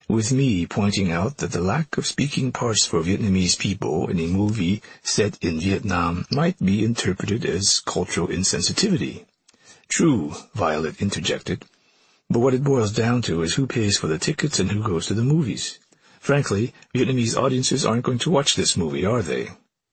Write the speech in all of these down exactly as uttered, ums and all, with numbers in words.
with me pointing out that the lack of speaking parts for Vietnamese people in a movie set in Vietnam might be interpreted as cultural insensitivity. True, Violet interjected, but what it boils down to is who pays for the tickets and who goes to the movies. Frankly, Vietnamese audiences aren't going to watch this movie, are they?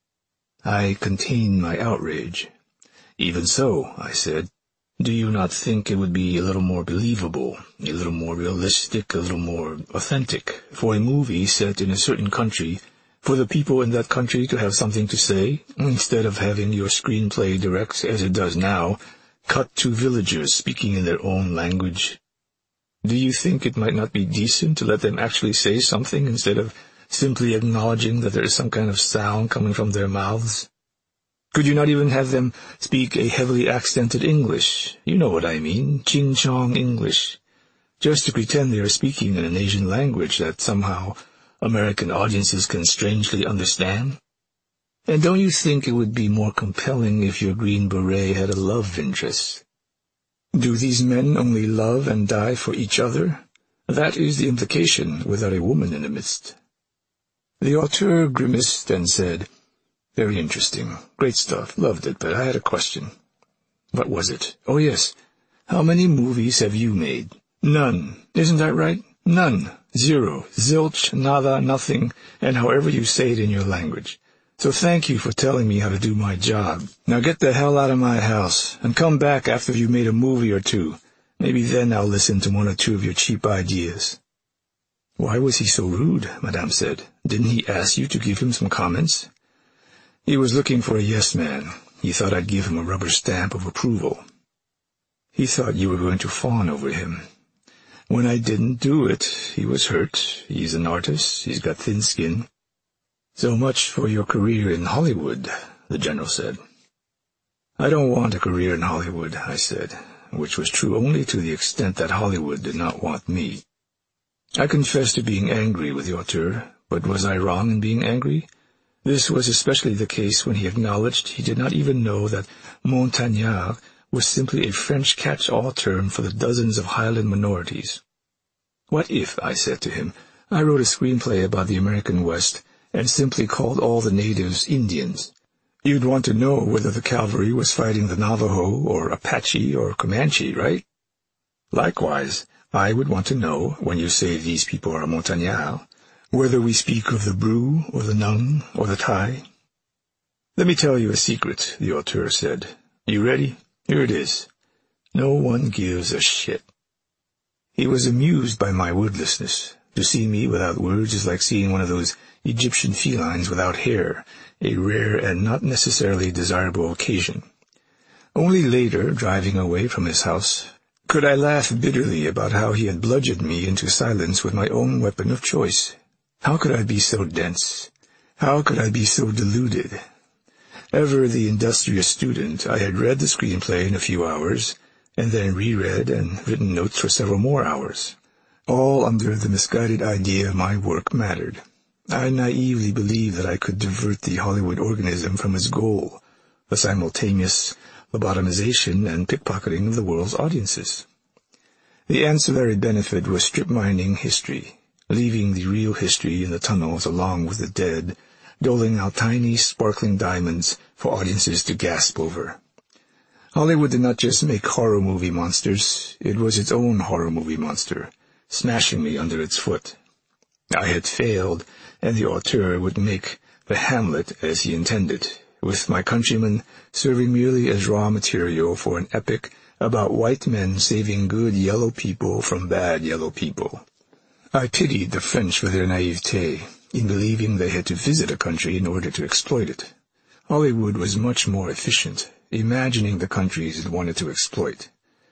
I contained my outrage. Even so, I said, do you not think it would be a little more believable, a little more realistic, a little more authentic for a movie set in a certain country, for the people in that country to have something to say, instead of having your screenplay direct, as it does now, cut to villagers speaking in their own language? Do you think it might not be decent to let them actually say something instead of simply acknowledging that there is some kind of sound coming from their mouths? Could you not even have them speak a heavily accented English? You know what I mean, Ching Chong English. Just to pretend they are speaking in an Asian language that somehow American audiences can strangely understand? And don't you think it would be more compelling if your Green Beret had a love interest? Do these men only love and die for each other? That is the implication without a woman in the midst. The auteur grimaced and said, very interesting. Great stuff. Loved it, but I had a question. What was it? Oh, yes. How many movies have you made? None. Isn't that right? None. Zero. Zilch, nada, nothing, and however you say it in your language. So thank you for telling me how to do my job. Now get the hell out of my house, and come back after you've made a movie or two. Maybe then I'll listen to one or two of your cheap ideas. Why was he so rude? Madame said. Didn't he ask you to give him some comments? He was looking for a yes man. He thought I'd give him a rubber stamp of approval. He thought you were going to fawn over him. When I didn't do it, he was hurt. He's an artist. He's got thin skin. So much for your career in Hollywood, the general said. I don't want a career in Hollywood, I said, which was true only to the extent that Hollywood did not want me. I confessed to being angry with the auteur, but was I wrong in being angry? This was especially the case when he acknowledged he did not even know that Montagnard was simply a French catch-all term for the dozens of Highland minorities. What if, I said to him, I wrote a screenplay about the American West and simply called all the natives Indians? You'd want to know whether the cavalry was fighting the Navajo or Apache or Comanche, right? Likewise, I would want to know, when you say these people are Montagnards, whether we speak of the Bru or the Nung or the Thai. Let me tell you a secret, the auteur said. You ready? Here it is. No one gives a shit. He was amused by my wordlessness. To see me without words is like seeing one of those Egyptian felines without hair, a rare and not necessarily desirable occasion. Only later, driving away from his house, could I laugh bitterly about how he had bludgeoned me into silence with my own weapon of choice. How could I be so dense? How could I be so deluded? Ever the industrious student, I had read the screenplay in a few hours, and then reread and written notes for several more hours, all under the misguided idea my work mattered. I naively believed that I could divert the Hollywood organism from its goal, the simultaneous lobotomization and pickpocketing of the world's audiences. The ancillary benefit was strip-mining history, leaving the real history in the tunnels along with the dead, doling out tiny, sparkling diamonds for audiences to gasp over. Hollywood did not just make horror movie monsters, it was its own horror movie monster, smashing me under its foot. I had failed, and the auteur would make the Hamlet as he intended, with my countrymen serving merely as raw material for an epic about white men saving good yellow people from bad yellow people. I pitied the French for their naivete in believing they had to visit a country in order to exploit it. Hollywood was much more efficient, imagining the countries it wanted to exploit.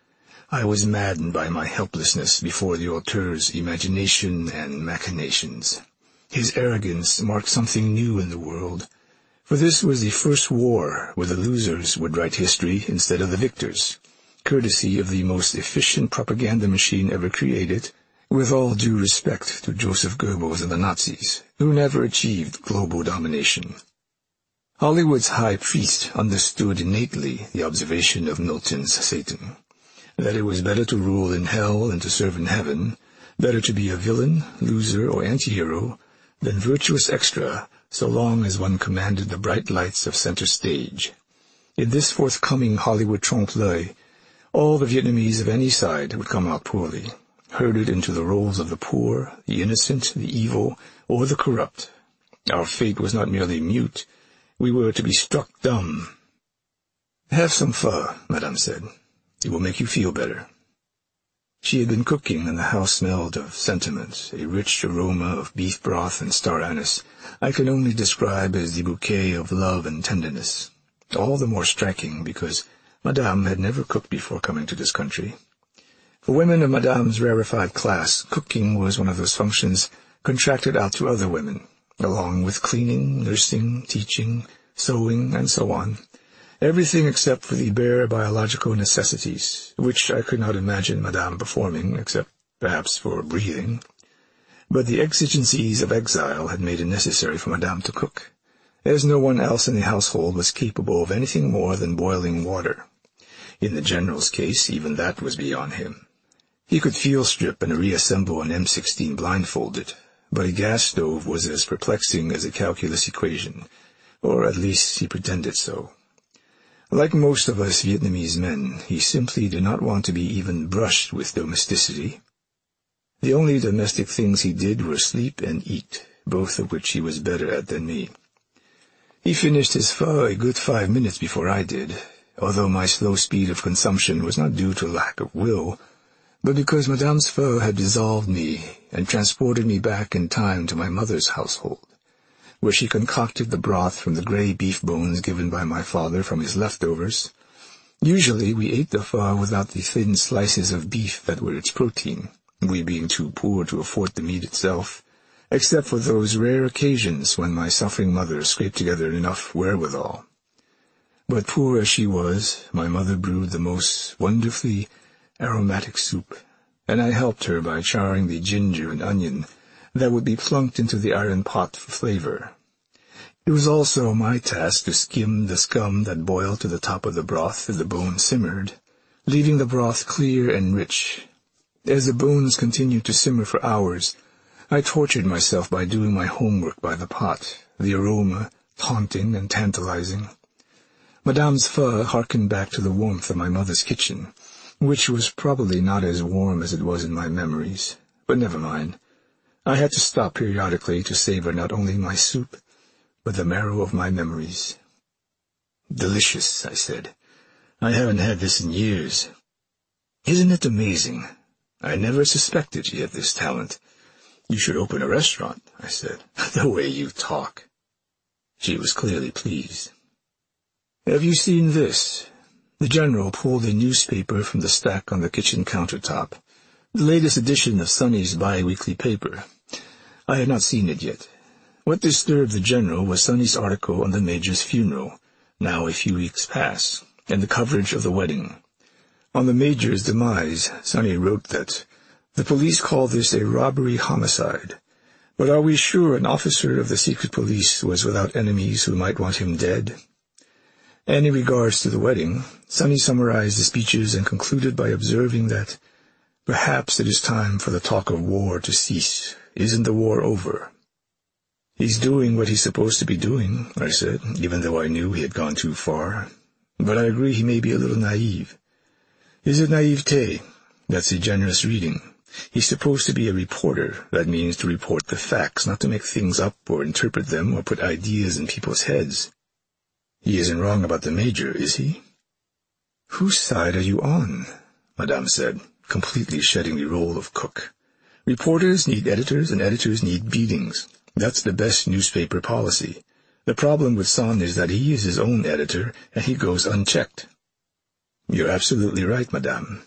I was maddened by my helplessness before the auteur's imagination and machinations. His arrogance marked something new in the world, for this was the first war where the losers would write history instead of the victors, courtesy of the most efficient propaganda machine ever created, with all due respect to Joseph Goebbels and the Nazis, who never achieved global domination. Hollywood's high priest understood innately the observation of Milton's Satan, that it was better to rule in hell than to serve in heaven, Better to be a villain, loser, or anti-hero than virtuous extra, so long as one commanded the bright lights of center stage. In this forthcoming Hollywood trompe-l'oeil, all the Vietnamese of any side would come out poorly, herded into the roles of the poor, the innocent, the evil, or the corrupt. Our fate was not merely mute, we were to be struck dumb. "Have some pho," Madame said. "It will make you feel better." She had been cooking, and the house smelled of sentiment, a rich aroma of beef broth and star anise I can only describe as the bouquet of love and tenderness, all the more striking because Madame had never cooked before coming to this country. For women of Madame's rarefied class, cooking was one of those functions contracted out to other women, along with cleaning, nursing, teaching, sewing, and so on. Everything except for the bare biological necessities, which I could not imagine Madame performing, except perhaps for breathing. But the exigencies of exile had made it necessary for Madame to cook, as no one else in the household was capable of anything more than boiling water. In the General's case, even that was beyond him. He could field strip and reassemble an M sixteen blindfolded, but a gas stove was as perplexing as a calculus equation, or at least he pretended so. Like most of us Vietnamese men, he simply did not want to be even brushed with domesticity. The only domestic things he did were sleep and eat, both of which he was better at than me. He finished his pho a good five minutes before I did, although my slow speed of consumption was not due to lack of will, but because Madame's pho had dissolved me and transported me back in time to my mother's household, where she concocted the broth from the gray beef bones given by my father from his leftovers. Usually we ate the pho without the thin slices of beef that were its protein, we being too poor to afford the meat itself, except for those rare occasions when my suffering mother scraped together enough wherewithal. But poor as she was, my mother brewed the most wonderfully aromatic soup, and I helped her by charring the ginger and onion that would be plunked into the iron pot for flavor. It was also my task to skim the scum that boiled to the top of the broth as the bones simmered, leaving the broth clear and rich. As the bones continued to simmer for hours, I tortured myself by doing my homework by the pot, the aroma taunting and tantalizing. Madame's pho harkened back to the warmth of my mother's kitchen, which was probably not as warm as it was in my memories, but never mind. I had to stop periodically to savor not only my soup, but the marrow of my memories. "Delicious," I said. "I haven't had this in years." "Isn't it amazing? I never suspected you had this talent. You should open a restaurant," I said. "The way you talk." She was clearly pleased. "Have you seen this?" The General pulled a newspaper from the stack on the kitchen countertop, the latest edition of Sonny's bi-weekly paper. I had not seen it yet. What disturbed the General was Sonny's article on the Major's funeral, now a few weeks past, and the coverage of the wedding. On the Major's demise, Sonny wrote that the police call this a robbery-homicide, but are we sure an officer of the secret police was without enemies who might want him dead? And in regards to the wedding, Sonny summarized the speeches and concluded by observing that perhaps it is time for the talk of war to cease. Isn't the war over? "He's doing what he's supposed to be doing," I said, even though I knew he had gone too far. "But I agree he may be a little naive." "Is it naivete? That's a generous reading. He's supposed to be a reporter. That means to report the facts, not to make things up or interpret them or put ideas in people's heads. He isn't wrong about the Major, is he?" "Whose side are you on?" Madame said, completely shedding the role of cook. "Reporters need editors, and editors need beatings. That's the best newspaper policy. The problem with Son is that he is his own editor, and he goes unchecked." "You're absolutely right, Madame.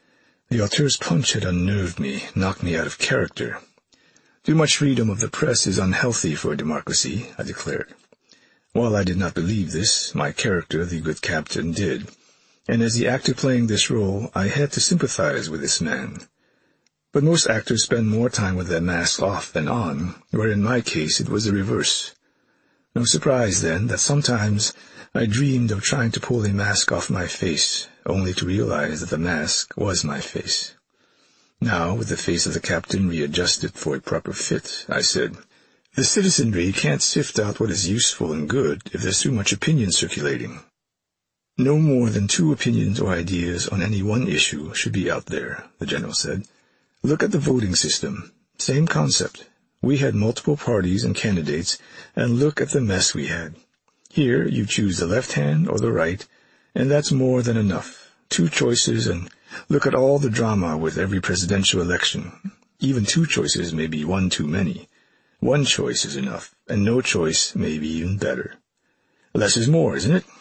The auteur's punch had unnerved me, knocked me out of character. Too much freedom of the press is unhealthy for a democracy," I declared. While I did not believe this, my character, the good captain, did, and as the actor playing this role, I had to sympathize with this man. But most actors spend more time with their mask off than on, where in my case it was the reverse. No surprise, then, that sometimes I dreamed of trying to pull a mask off my face, only to realize that the mask was my face. Now, with the face of the captain readjusted for a proper fit, I said, "The citizenry can't sift out what is useful and good if there's too much opinion circulating. No more than two opinions or ideas on any one issue should be out there," the general said. "Look at the voting system. Same concept. We had multiple parties and candidates, and look at the mess we had. Here, you choose the left hand or the right, and that's more than enough. Two choices, and look at all the drama with every presidential election. Even two choices may be one too many. One choice is enough, and no choice may be even better. Less is more, isn't it?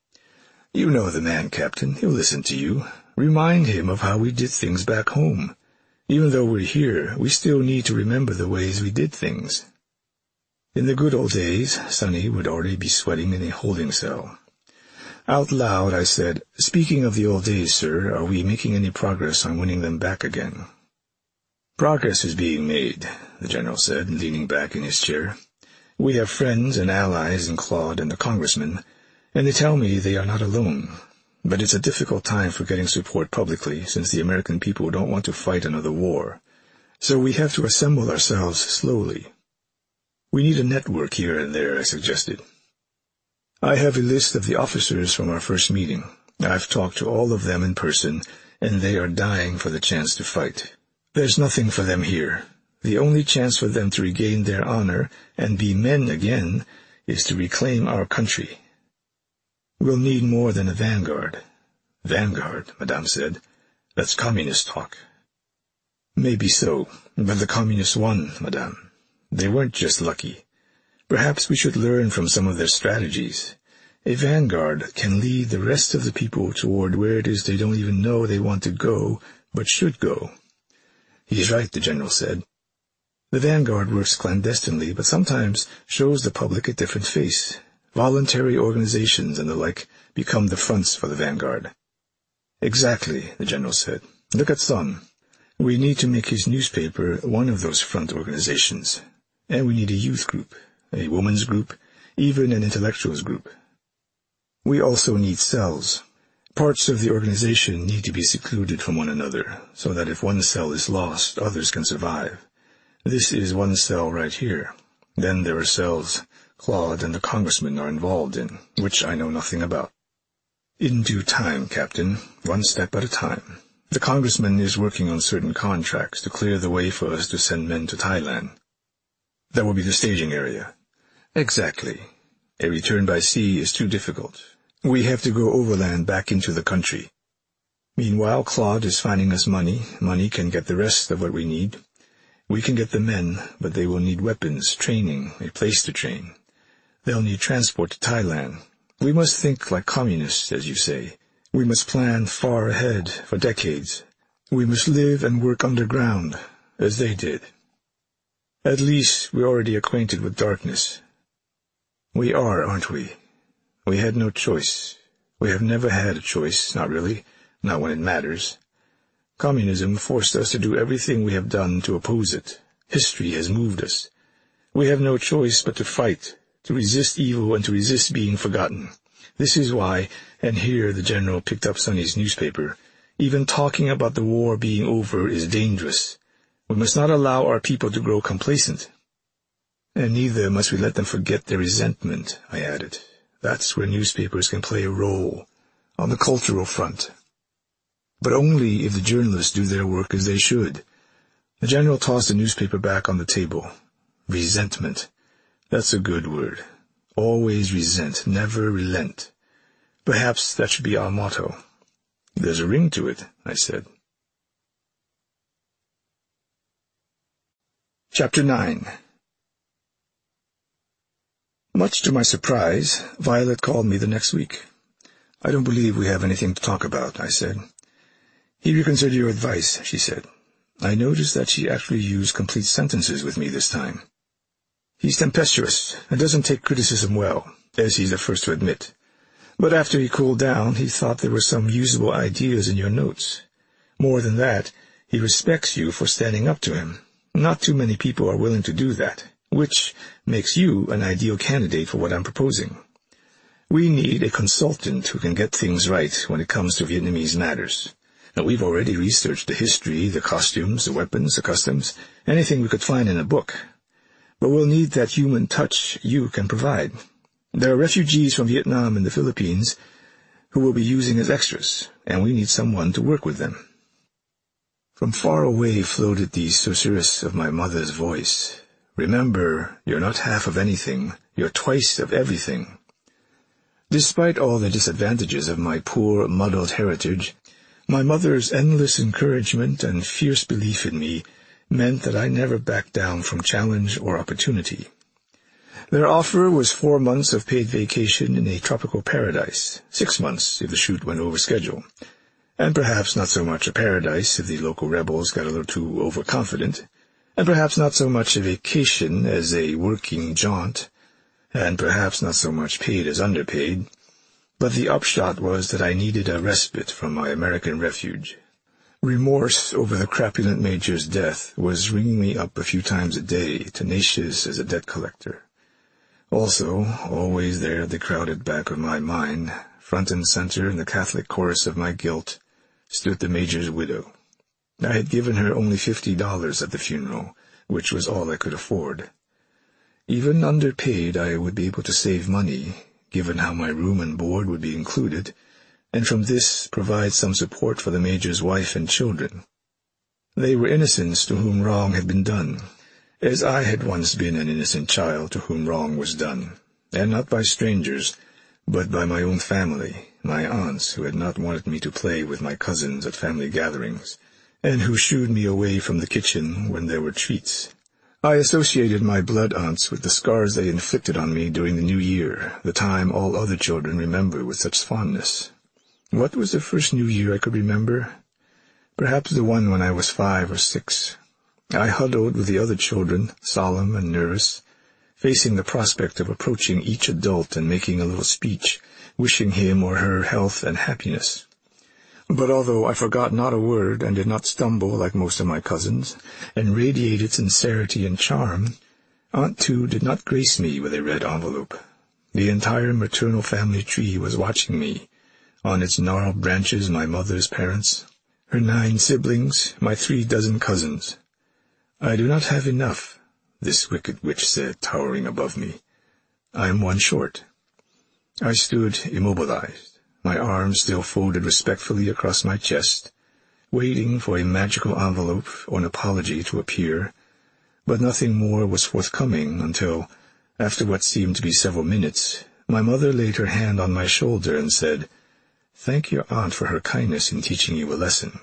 You know the man, Captain. He'll listen to you. Remind him of how we did things back home. Even though we're here, we still need to remember the ways we did things." In the good old days, Sonny would already be sweating in a holding cell. Out loud, I said, "Speaking of the old days, sir, are we making any progress on winning them back again?" "Progress is being made," the general said, leaning back in his chair. "We have friends and allies in Claude and the congressman, and they tell me they are not alone. But it's a difficult time for getting support publicly, since the American people don't want to fight another war. So we have to assemble ourselves slowly. We need a network here and there," I suggested. "I have a list of the officers from our first meeting. I've talked to all of them in person, and they are dying for the chance to fight. There's nothing for them here. The only chance for them to regain their honor and be men again is to reclaim our country. We'll need more than a vanguard." "Vanguard," Madame said. "That's communist talk." "Maybe so, but the communists won, Madame. They weren't just lucky. Perhaps we should learn from some of their strategies. A vanguard can lead the rest of the people toward where it is they don't even know they want to go, but should go." "He's right," the general said. "The vanguard works clandestinely, but sometimes shows the public a different face. Voluntary organizations and the like become the fronts for the vanguard." "Exactly," the general said. "Look at Sun. We need to make his newspaper one of those front organizations. And we need a youth group, a women's group, even an intellectuals group. We also need cells. Parts of the organization need to be secluded from one another, so that if one cell is lost, others can survive. This is one cell right here. Then there are cells Claude and the congressman are involved in, which I know nothing about." "In due time, Captain, one step at a time. The congressman is working on certain contracts to clear the way for us to send men to Thailand. That will be the staging area." "Exactly. A return by sea is too difficult. We have to go overland back into the country. Meanwhile, Claude is finding us money. Money can get the rest of what we need. We can get the men, but they will need weapons, training, a place to train. They'll need transport to Thailand. We must think like communists, as you say. We must plan far ahead, for decades. We must live and work underground, as they did. At least we're already acquainted with darkness." "We are, aren't we? We had no choice. We have never had a choice, not really, not when it matters. Communism forced us to do everything we have done to oppose it. History has moved us. We have no choice but to fight, to resist evil and to resist being forgotten. This is why," and here the general picked up Sonny's newspaper, "even talking about the war being over is dangerous. We must not allow our people to grow complacent. And neither must we let them forget their resentment," I added. "That's where newspapers can play a role, on the cultural front. But only if the journalists do their work as they should." The general tossed the newspaper back on the table. "Resentment. That's a good word. Always resent, never relent. Perhaps that should be our motto." "There's a ring to it," I said. Chapter nine. Much to my surprise, Violet called me the next week. "I don't believe we have anything to talk about," I said. "He reconsidered your advice," she said. I noticed that she actually used complete sentences with me this time. "He's tempestuous and doesn't take criticism well, as he's the first to admit. But after he cooled down, he thought there were some usable ideas in your notes. More than that, he respects you for standing up to him. Not too many people are willing to do that, which makes you an ideal candidate for what I'm proposing. We need a consultant who can get things right when it comes to Vietnamese matters. Now, we've already researched the history, the costumes, the weapons, the customs, anything we could find in a book. But we'll need that human touch you can provide. There are refugees from Vietnam and the Philippines who will be using as extras, and we need someone to work with them. From far away floated the susurrus of my mother's voice. Remember, you're not half of anything, you're twice of everything. Despite all the disadvantages of my poor, muddled heritage, my mother's endless encouragement and fierce belief in me meant that I never backed down from challenge or opportunity. Their offer was four months of paid vacation in a tropical paradise, six months if the shoot went over schedule, and perhaps not so much a paradise if the local rebels got a little too overconfident, and perhaps not so much a vacation as a working jaunt, and perhaps not so much paid as underpaid, but the upshot was that I needed a respite from my American refuge. Remorse over the crapulent major's death was ringing me up a few times a day, tenacious as a debt collector. Also, always there at the crowded back of my mind, front and center in the Catholic chorus of my guilt, stood the major's widow. I had given her only fifty dollars at the funeral, which was all I could afford. Even underpaid, I would be able to save money, given how my room and board would be included, and from this provide some support for the major's wife and children. They were innocents to whom wrong had been done, as I had once been an innocent child to whom wrong was done, and not by strangers, but by my own family, my aunts who had not wanted me to play with my cousins at family gatherings, and who shooed me away from the kitchen when there were treats. I associated my blood aunts with the scars they inflicted on me during the New Year, the time all other children remember with such fondness. What was the first New Year I could remember? Perhaps the one when I was five or six. I huddled with the other children, solemn and nervous, facing the prospect of approaching each adult and making a little speech, wishing him or her health and happiness. But although I forgot not a word and did not stumble like most of my cousins, and radiated sincerity and charm, Aunt Tu did not grace me with a red envelope. The entire maternal family tree was watching me, on its gnarled branches my mother's parents, her nine siblings, my three dozen cousins. I do not have enough, this wicked witch said, towering above me. I am one short. I stood immobilized, my arms still folded respectfully across my chest, waiting for a magical envelope or an apology to appear, but nothing more was forthcoming until, after what seemed to be several minutes, my mother laid her hand on my shoulder and said, "Thank your aunt for her kindness in teaching you a lesson."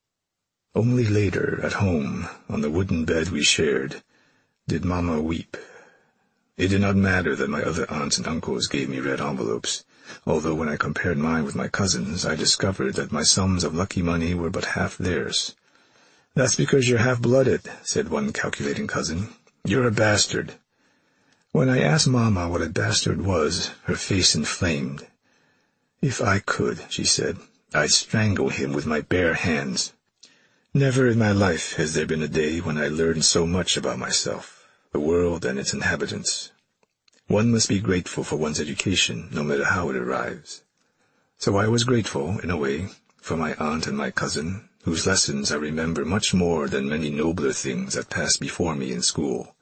Only later, at home, on the wooden bed we shared, did Mama weep. It did not matter that my other aunts and uncles gave me red envelopes, although when I compared mine with my cousins, I discovered that my sums of lucky money were but half theirs. "That's because you're half-blooded," said one calculating cousin. "You're a bastard." When I asked Mama what a bastard was, her face inflamed. "If I could," she said, "I'd strangle him with my bare hands." Never in my life has there been a day when I learned so much about myself, the world and its inhabitants. One must be grateful for one's education, no matter how it arrives. So I was grateful, in a way, for my aunt and my cousin, whose lessons I remember much more than many nobler things that passed before me in school.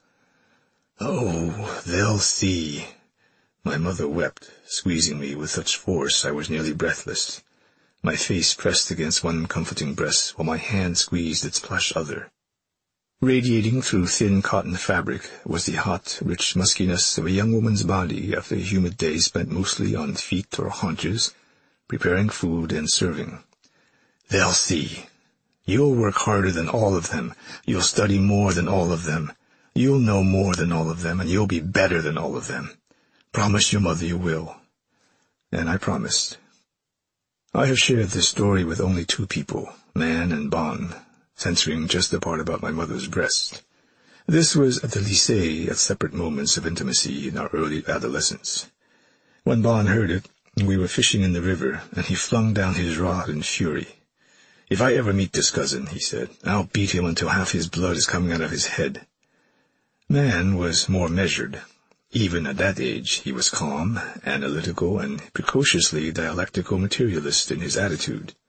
"Oh, they'll see." My mother wept, squeezing me with such force I was nearly breathless, my face pressed against one comforting breast while my hand squeezed its plush other. Radiating through thin cotton fabric was the hot, rich muskiness of a young woman's body after a humid day spent mostly on feet or haunches, preparing food and serving. "They'll see. You'll work harder than all of them. You'll study more than all of them. You'll know more than all of them, and you'll be better than all of them. Promise your mother you will." And I promised. I have shared this story with only two people, Man and Bon, censoring just the part about my mother's breast. This was at the lycée at separate moments of intimacy in our early adolescence. When Bon heard it, we were fishing in the river, and he flung down his rod in fury. "If I ever meet this cousin," he said, "I'll beat him until half his blood is coming out of his head." Man was more measured. Even at that age, he was calm, analytical, and precociously dialectical materialist in his attitude.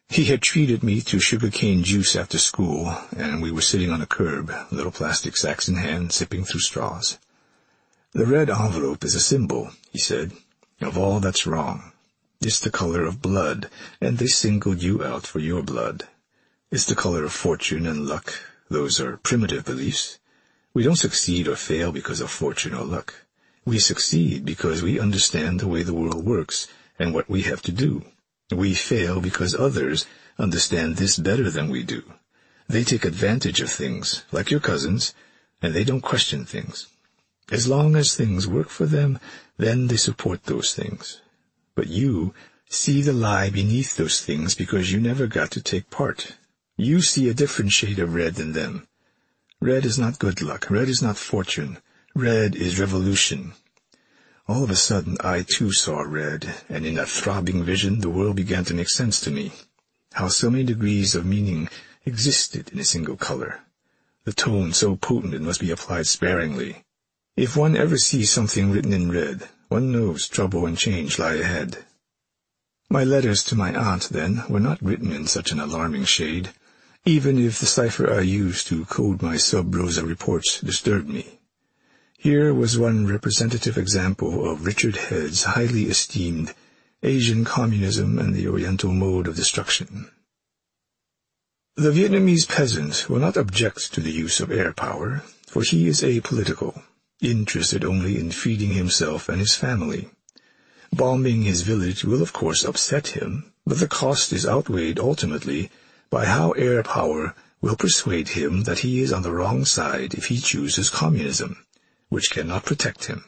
He had treated me to sugarcane juice after school, and we were sitting on a curb, little plastic sacks in hand, sipping through straws. "The red envelope is a symbol," he said, "of all that's wrong. It's the color of blood, and they singled you out for your blood. It's the color of fortune and luck. Those are primitive beliefs. We don't succeed or fail because of fortune or luck. We succeed because we understand the way the world works and what we have to do. We fail because others understand this better than we do. They take advantage of things, like your cousins, and they don't question things. As long as things work for them, then they support those things. But you see the lie beneath those things because you never got to take part. You see a different shade of red than them. Red is not good luck. Red is not fortune. Red is revolution." All of a sudden, I too saw red, and in that throbbing vision, the world began to make sense to me. How so many degrees of meaning existed in a single color. The tone so potent it must be applied sparingly. If one ever sees something written in red, one knows trouble and change lie ahead. My letters to my aunt, then, were not written in such an alarming shade, even if the cipher I used to code my sub-rosa reports disturbed me. Here was one representative example of Richard Head's highly esteemed Asian communism and the Oriental mode of destruction. "The Vietnamese peasant will not object to the use of air power, for he is apolitical, interested only in feeding himself and his family. Bombing his village will of course upset him, but the cost is outweighed ultimately by how air power will persuade him that he is on the wrong side if he chooses communism, which cannot protect him."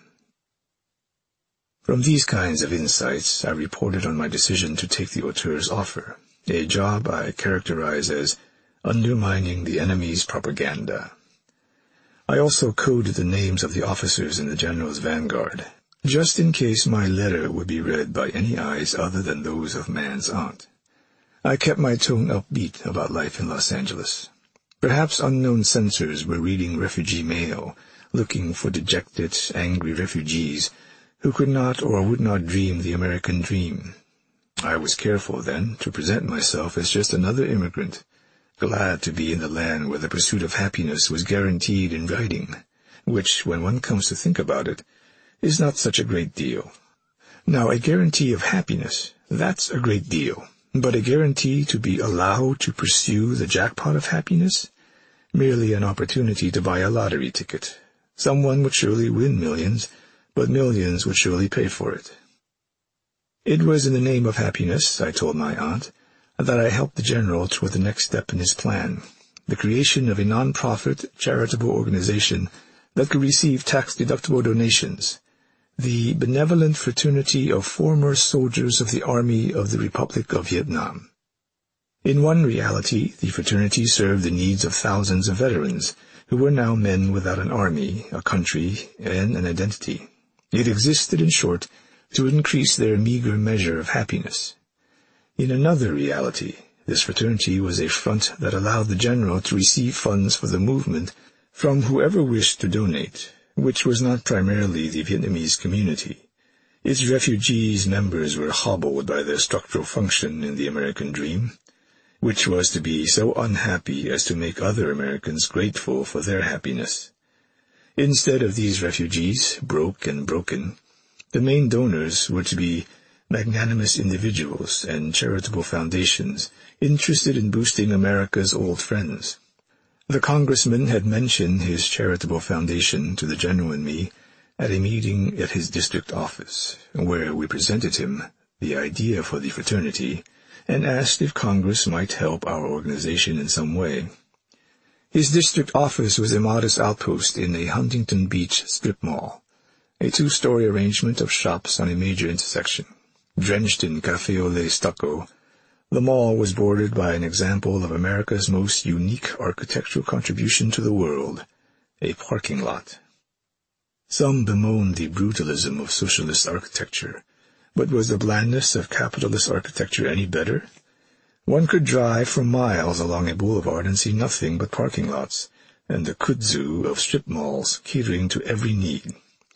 From these kinds of insights, I reported on my decision to take the auteur's offer, a job I characterize as undermining the enemy's propaganda. I also coded the names of the officers in the general's vanguard, just in case my letter would be read by any eyes other than those of man's aunt. I kept my tone upbeat about life in Los Angeles. Perhaps unknown censors were reading refugee mail, looking for dejected, angry refugees who could not or would not dream the American dream. I was careful, then, to present myself as just another immigrant, glad to be in the land where the pursuit of happiness was guaranteed in writing, which, when one comes to think about it, is not such a great deal. Now, a guarantee of happiness, that's a great deal, but a guarantee to be allowed to pursue the jackpot of happiness? Merely an opportunity to buy a lottery ticket. Someone would surely win millions, but millions would surely pay for it. It was in the name of happiness, I told my aunt, that I helped the general toward the next step in his plan, the creation of a non-profit charitable organization that could receive tax-deductible donations, the Benevolent Fraternity of Former Soldiers of the Army of the Republic of Vietnam. In one reality, the fraternity served the needs of thousands of veterans, who were now men without an army, a country, and an identity. It existed, in short, to increase their meager measure of happiness. In another reality, this fraternity was a front that allowed the general to receive funds for the movement from whoever wished to donate, which was not primarily the Vietnamese community. Its refugees members were hobbled by their structural function in the American dream, which was to be so unhappy as to make other Americans grateful for their happiness. Instead of these refugees, broke and broken, the main donors were to be magnanimous individuals and charitable foundations interested in boosting America's old friends. The congressman had mentioned his charitable foundation to the general and me at a meeting at his district office, where we presented him the idea for the fraternity and asked if Congress might help our organization in some way. His district office was a modest outpost in a Huntington Beach strip mall, a two-story arrangement of shops on a major intersection. Drenched in cafe au lait stucco, the mall was bordered by an example of America's most unique architectural contribution to the world, a parking lot. Some bemoaned the brutalism of socialist architecture, but was the blandness of capitalist architecture any better? One could drive for miles along a boulevard and see nothing but parking lots, and the kudzu of strip malls catering to every need.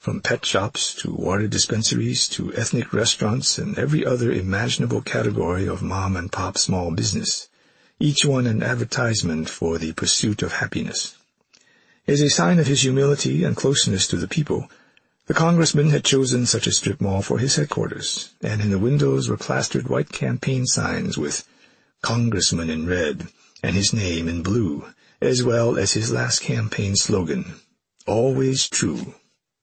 from pet shops to water dispensaries to ethnic restaurants and every other imaginable category of mom-and-pop small business, each one an advertisement for the pursuit of happiness. As a sign of his humility and closeness to the people, the congressman had chosen such a strip mall for his headquarters, and in the windows were plastered white campaign signs with Congressman in red and his name in blue, as well as his last campaign slogan, Always True.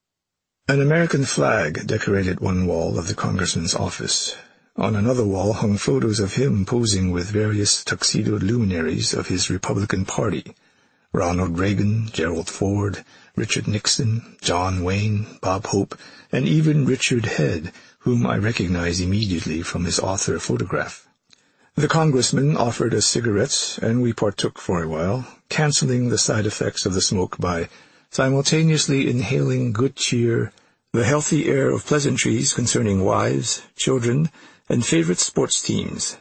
An American flag decorated one wall of the congressman's office. On another wall hung photos of him posing with various tuxedoed luminaries of his Republican Party, Ronald Reagan, Gerald Ford, Richard Nixon, John Wayne, Bob Hope, and even Richard Head, whom I recognized immediately from his author photograph. The congressman offered us cigarettes, and we partook for a while, canceling the side effects of the smoke by simultaneously inhaling good cheer, the healthy air of pleasantries concerning wives, children, and favorite sports teams.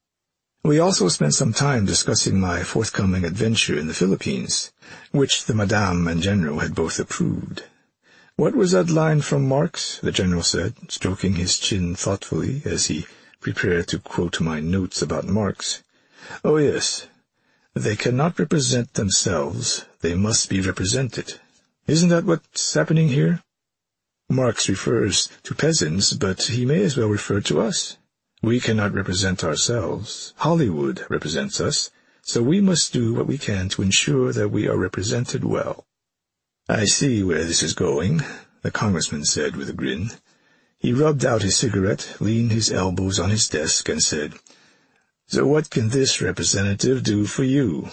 We also spent some time discussing my forthcoming adventure in the Philippines, which the Madame and General had both approved. "What was that line from Marx?" the General said, stroking his chin thoughtfully as he prepared to quote my notes about Marx. "Oh, yes. They cannot represent themselves. They must be represented. Isn't that what's happening here? Marx refers to peasants, but he may as well refer to us. We cannot represent ourselves. Hollywood represents us, so we must do what we can to ensure that we are represented well." "I see where this is going," the congressman said with a grin. He rubbed out his cigarette, leaned his elbows on his desk, and said, "So what can this representative do for you?"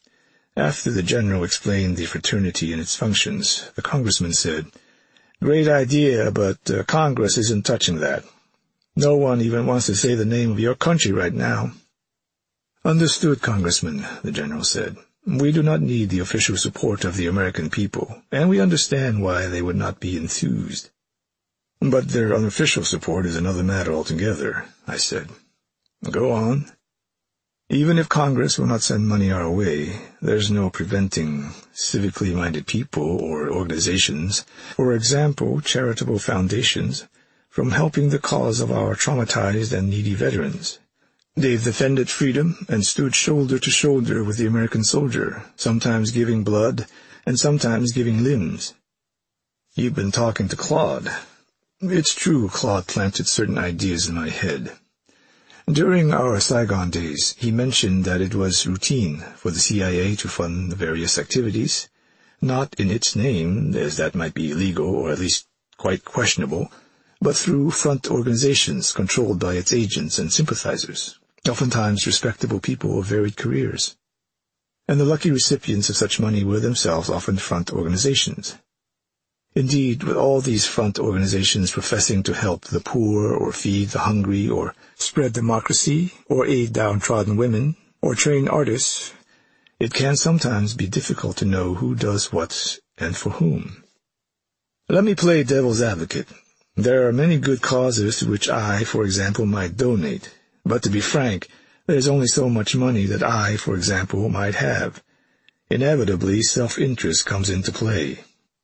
After the general explained the fraternity and its functions, the congressman said, "Great idea, but uh, Congress isn't touching that. No one even wants to say the name of your country right now." "Understood, Congressman," the general said. "We do not need the official support of the American people, and we understand why they would not be enthused." "But their unofficial support is another matter altogether," I said. "Go on." "Even if Congress will not send money our way, there's no preventing civically minded people or organizations, for example, charitable foundations, from helping the cause of our traumatized and needy veterans. They've defended freedom and stood shoulder to shoulder with the American soldier, sometimes giving blood and sometimes giving limbs." "You've been talking to Claude." "It's true Claude planted certain ideas in my head. During our Saigon days, he mentioned that it was routine for the C I A to fund various activities, not in its name, as that might be illegal or at least quite questionable, but through front organizations controlled by its agents and sympathizers, oftentimes respectable people of varied careers. And the lucky recipients of such money were themselves often front organizations. Indeed, with all these front organizations professing to help the poor or feed the hungry or spread democracy or aid downtrodden women or train artists, it can sometimes be difficult to know who does what and for whom. Let me play devil's advocate. There are many good causes to which I, for example, might donate, but to be frank, there's only so much money that I, for example, might have. Inevitably, self-interest comes into play.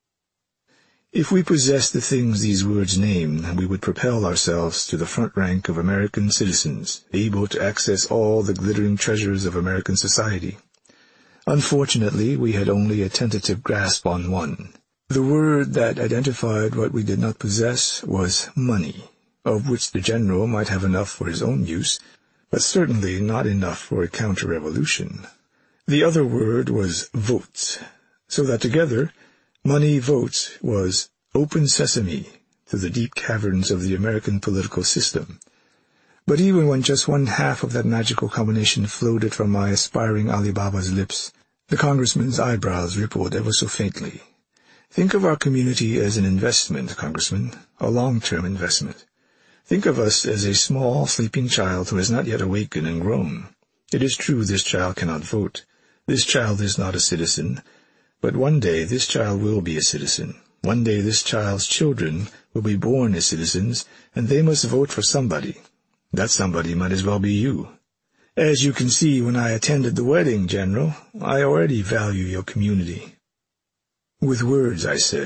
If we possessed the things these words name, we would propel ourselves to the front rank of American citizens, able to access all the glittering treasures of American society. Unfortunately, we had only a tentative grasp on one. The word that identified what we did not possess was money, of which the general might have enough for his own use, but certainly not enough for a counter-revolution. The other word was votes, so that together, money votes was open sesame to the deep caverns of the American political system. But even when just one half of that magical combination floated from my aspiring Alibaba's lips, the congressman's eyebrows rippled ever so faintly. Think of our community as an investment, Congressman, a long-term investment. Think of us as a small, sleeping child who has not yet awakened and grown. It is true this child cannot vote. This child is not a citizen. But one day this child will be a citizen. One day this child's children will be born as citizens, and they must vote for somebody. That somebody might as well be you. As you can see when I attended the wedding, General, I already value your community." With words, I said,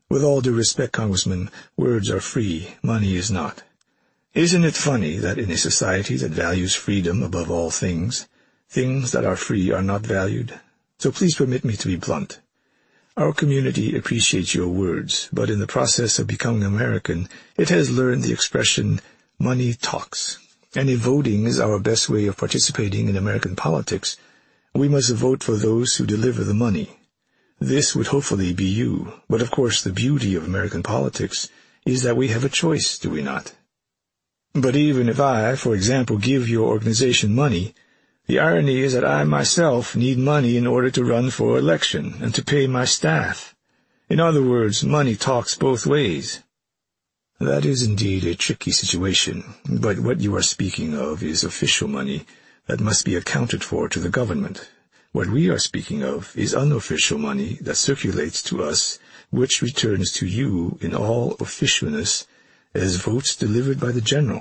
With all due respect, Congressman, words are free, money is not. Isn't it funny that in a society that values freedom above all things, things that are free are not valued? So please permit me to be blunt. Our community appreciates your words, but in the process of becoming American, it has learned the expression, money talks. And if voting is our best way of participating in American politics, we must vote for those who deliver the money. This would hopefully be you, but of course the beauty of American politics is that we have a choice, do we not? But even if I, for example, give your organization money, the irony is that I myself need money in order to run for election and to pay my staff. In other words, money talks both ways. That is indeed a tricky situation, but what you are speaking of is official money that must be accounted for to the government. What we are speaking of is unofficial money that circulates to us, which returns to you in all officialness as votes delivered by the general.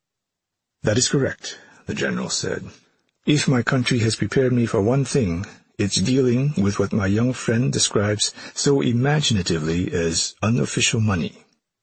That is correct, the general said. If my country has prepared me for one thing, it's dealing with what my young friend describes so imaginatively as unofficial money.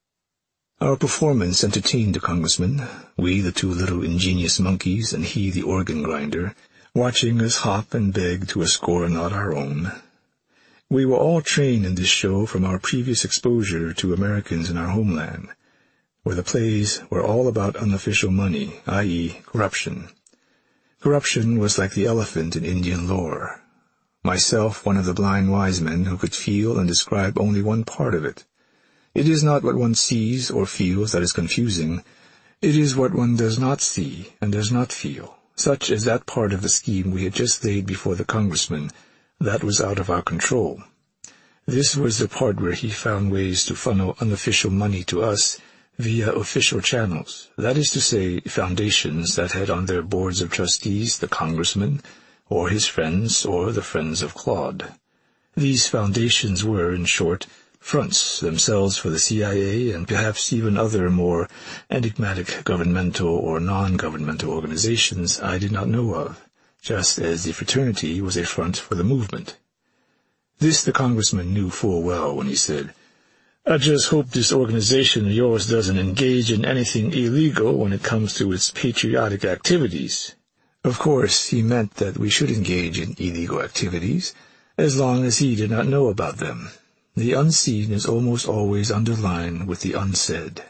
Our performance entertained the congressman, we the two little ingenious monkeys and he the organ grinder, watching us hop and beg to a score not our own. We were all trained in this show from our previous exposure to Americans in our homeland, where the plays were all about unofficial money, that is, corruption. Corruption was like the elephant in Indian lore. Myself, one of the blind wise men who could feel and describe only one part of it. It is not what one sees or feels that is confusing. It is what one does not see and does not feel, such as that part of the scheme we had just laid before the congressman that was out of our control. This was the part where he found ways to funnel unofficial money to us via official channels, that is to say, foundations that had on their boards of trustees the congressman, or his friends, or the friends of Claude. These foundations were, in short, fronts themselves for the C I A and perhaps even other more enigmatic governmental or non-governmental organizations I did not know of, just as the fraternity was a front for the movement. This the congressman knew full well when he said, I just hope this organization of yours doesn't engage in anything illegal when it comes to its patriotic activities. Of course, he meant that we should engage in illegal activities, as long as he did not know about them. The unseen is almost always underlined with the unsaid.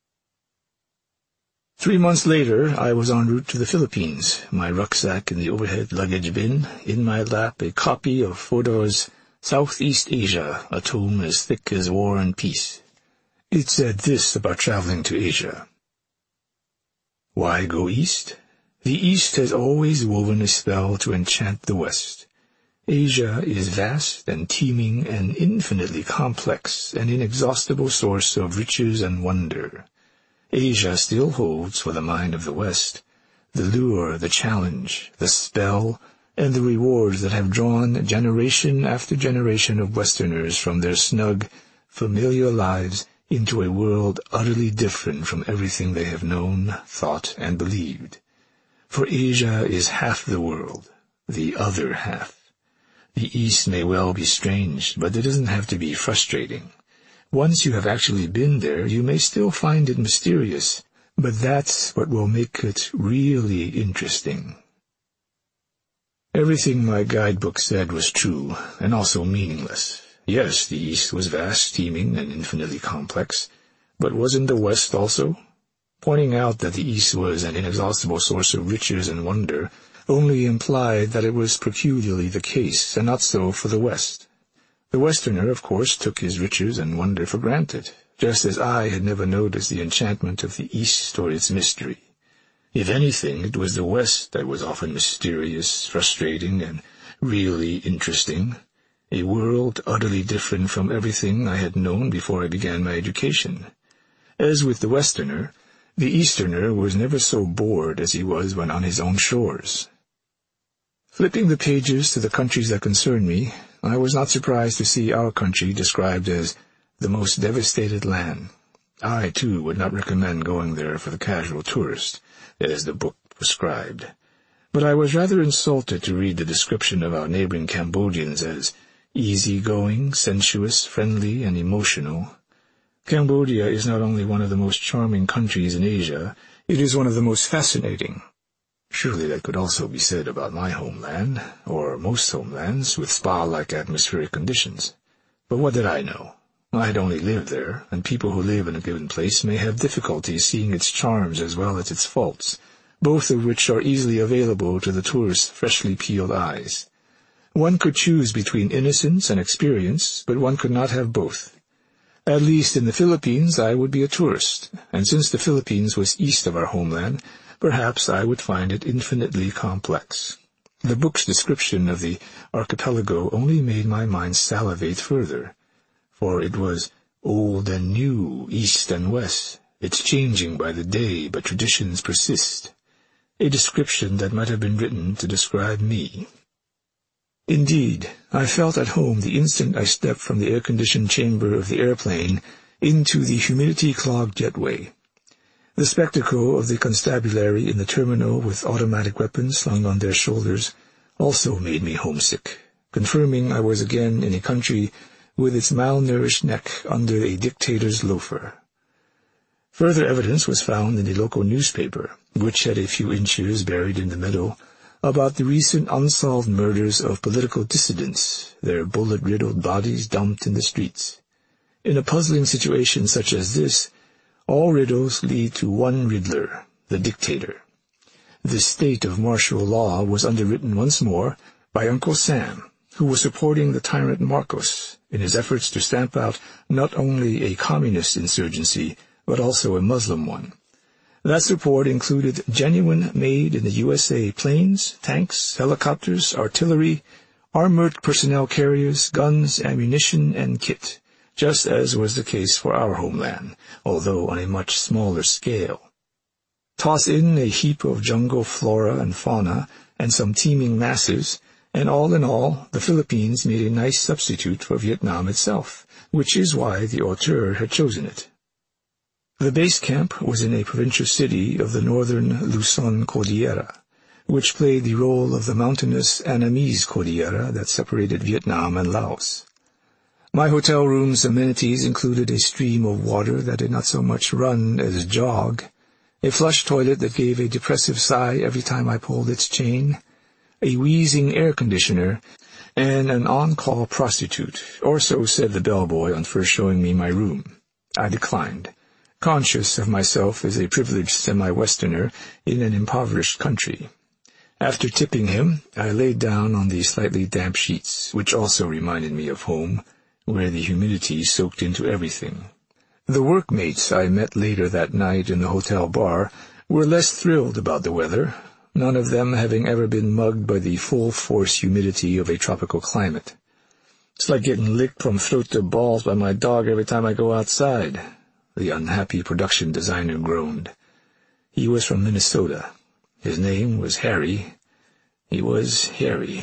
Three months later, I was en route to the Philippines, my rucksack in the overhead luggage bin, in my lap a copy of Fodor's Southeast Asia, a tome as thick as War and Peace. It said this about traveling to Asia. Why go east? The East has always woven a spell to enchant the West. Asia is vast and teeming and infinitely complex, an inexhaustible source of riches and wonder. Asia still holds for the mind of the West the lure, the challenge, the spell, and the rewards that have drawn generation after generation of Westerners from their snug, familiar lives into a world utterly different from everything they have known, thought, and believed. For Asia is half the world, the other half. The East may well be strange, but it doesn't have to be frustrating. Once you have actually been there, you may still find it mysterious, but that's what will make it really interesting. Everything my guidebook said was true, and also meaningless. Yes, the East was vast, teeming, and infinitely complex, but wasn't the West also? Pointing out that the East was an inexhaustible source of riches and wonder only implied that it was peculiarly the case, and not so for the West. The Westerner, of course, took his riches and wonder for granted, just as I had never noticed the enchantment of the East or its mystery. If anything, it was the West that was often mysterious, frustrating, and really interesting, a world utterly different from everything I had known before I began my education. As with the Westerner, the Easterner was never so bored as he was when on his own shores. Flipping the pages to the countries that concerned me, I was not surprised to see our country described as the most devastated land. I, too, would not recommend going there for the casual tourist, as the book prescribed. But I was rather insulted to read the description of our neighboring Cambodians as easy-going, sensuous, friendly, and emotional. Cambodia is not only one of the most charming countries in Asia, it is one of the most fascinating. Surely that could also be said about my homeland, or most homelands, with spa-like atmospheric conditions. But what did I know? I had only lived there, and people who live in a given place may have difficulty seeing its charms as well as its faults, both of which are easily available to the tourist's freshly peeled eyes. One could choose between innocence and experience, but one could not have both. At least in the Philippines I would be a tourist, and since the Philippines was east of our homeland, perhaps I would find it infinitely complex. The book's description of the archipelago only made my mind salivate further, for it was old and new, east and west. It's changing by the day, but traditions persist. A description that might have been written to describe me. Indeed, I felt at home the instant I stepped from the air-conditioned chamber of the airplane into the humidity-clogged jetway. The spectacle of the constabulary in the terminal with automatic weapons slung on their shoulders also made me homesick, confirming I was again in a country with its malnourished neck under a dictator's loafer. Further evidence was found in the local newspaper, which had a few inches buried in the middle, about the recent unsolved murders of political dissidents, their bullet-riddled bodies dumped in the streets. In a puzzling situation such as this, all riddles lead to one riddler, the dictator. The state of martial law was underwritten once more by Uncle Sam, who was supporting the tyrant Marcos in his efforts to stamp out not only a communist insurgency, but also a Muslim one. That support included genuine made in the U S A planes, tanks, helicopters, artillery, armored personnel carriers, guns, ammunition, and kit, just as was the case for our homeland, although on a much smaller scale. Toss in a heap of jungle flora and fauna and some teeming masses, and all in all, the Philippines made a nice substitute for Vietnam itself, which is why the auteur had chosen it. The base camp was in a provincial city of the northern Luzon Cordillera, which played the role of the mountainous Annamese Cordillera that separated Vietnam and Laos. My hotel room's amenities included a stream of water that did not so much run as jog, a flush toilet that gave a depressive sigh every time I pulled its chain, a wheezing air conditioner, and an on-call prostitute, or so said the bellboy on first showing me my room. I declined, conscious of myself as a privileged semi-Westerner in an impoverished country. After tipping him, I laid down on the slightly damp sheets, which also reminded me of home, where the humidity soaked into everything. The workmates I met later that night in the hotel bar were less thrilled about the weather, none of them having ever been mugged by the full-force humidity of a tropical climate. It's like getting licked from throat to balls by my dog every time I go outside, the unhappy production designer groaned. He was from Minnesota. His name was Harry. He was hairy.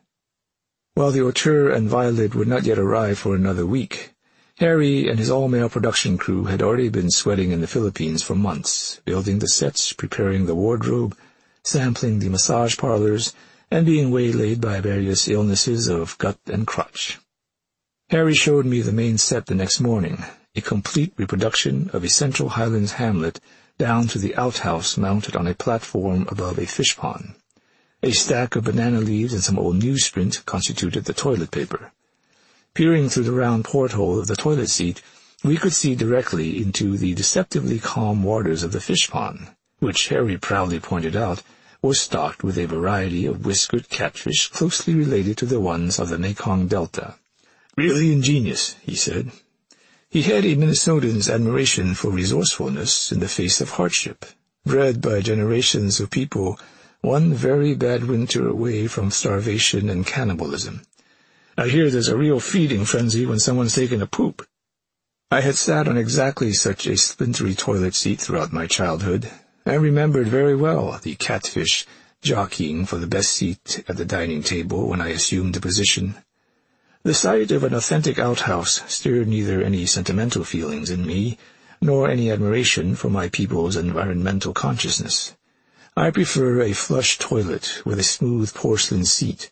While the auteur and Violet would not yet arrive for another week, Harry and his all-male production crew had already been sweating in the Philippines for months, building the sets, preparing the wardrobe, sampling the massage parlors, and being waylaid by various illnesses of gut and crotch. Harry showed me the main set the next morning, a complete reproduction of a Central Highlands hamlet down to the outhouse mounted on a platform above a fish pond. A stack of banana leaves and some old newsprint constituted the toilet paper. Peering through the round porthole of the toilet seat, we could see directly into the deceptively calm waters of the fish pond, which Harry proudly pointed out was stocked with a variety of whiskered catfish closely related to the ones of the Mekong Delta. Really ingenious, he said. He had a Minnesotan's admiration for resourcefulness in the face of hardship, bred by generations of people one very bad winter away from starvation and cannibalism. I hear there's a real feeding frenzy when someone's taking a poop. I had sat on exactly such a splintery toilet seat throughout my childhood, and remembered very well the catfish jockeying for the best seat at the dining table when I assumed the position. The sight of an authentic outhouse stirred neither any sentimental feelings in me, nor any admiration for my people's environmental consciousness. I prefer a flush toilet with a smooth porcelain seat,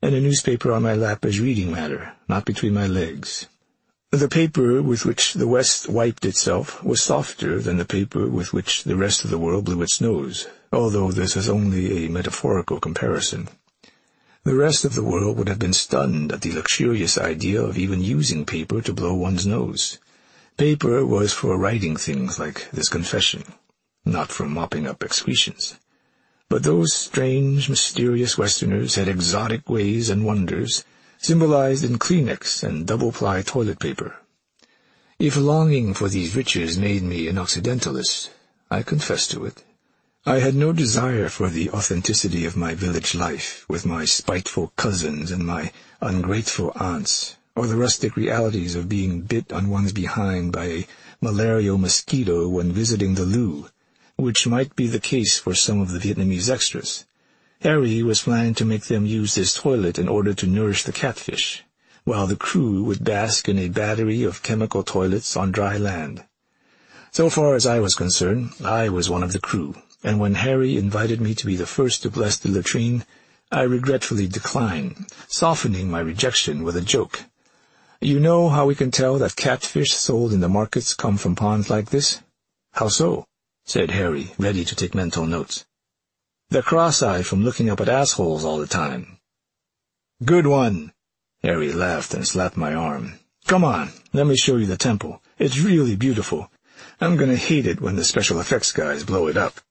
and a newspaper on my lap as reading matter, not between my legs. The paper with which the West wiped itself was softer than the paper with which the rest of the world blew its nose, although this is only a metaphorical comparison. The rest of the world would have been stunned at the luxurious idea of even using paper to blow one's nose. Paper was for writing things like this confession, not for mopping up excretions. But those strange, mysterious Westerners had exotic ways and wonders, symbolized in Kleenex and double-ply toilet paper. If longing for these riches made me an Occidentalist, I confess to it. I had no desire for the authenticity of my village life, with my spiteful cousins and my ungrateful aunts, or the rustic realities of being bit on one's behind by a malarial mosquito when visiting the loo, which might be the case for some of the Vietnamese extras. Harry was planning to make them use this toilet in order to nourish the catfish, while the crew would bask in a battery of chemical toilets on dry land. So far as I was concerned, I was one of the crew, and when Harry invited me to be the first to bless the latrine, I regretfully declined, softening my rejection with a joke. "You know how we can tell that catfish sold in the markets come from ponds like this?" "How so?" said Harry, ready to take mental notes. "They're cross-eyed from looking up at assholes all the time." "Good one!" Harry laughed and slapped my arm. "Come on, let me show you the temple. It's really beautiful. I'm gonna hate it when the special effects guys blow it up."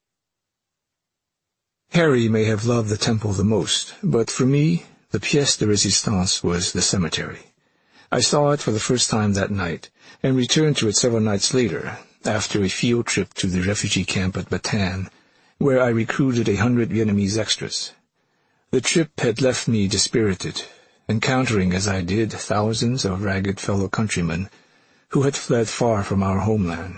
Harry may have loved the temple the most, but for me, the pièce de résistance was the cemetery. I saw it for the first time that night, and returned to it several nights later, after a field trip to the refugee camp at Bataan, where I recruited a hundred Vietnamese extras. The trip had left me dispirited, encountering as I did thousands of ragged fellow countrymen who had fled far from our homeland.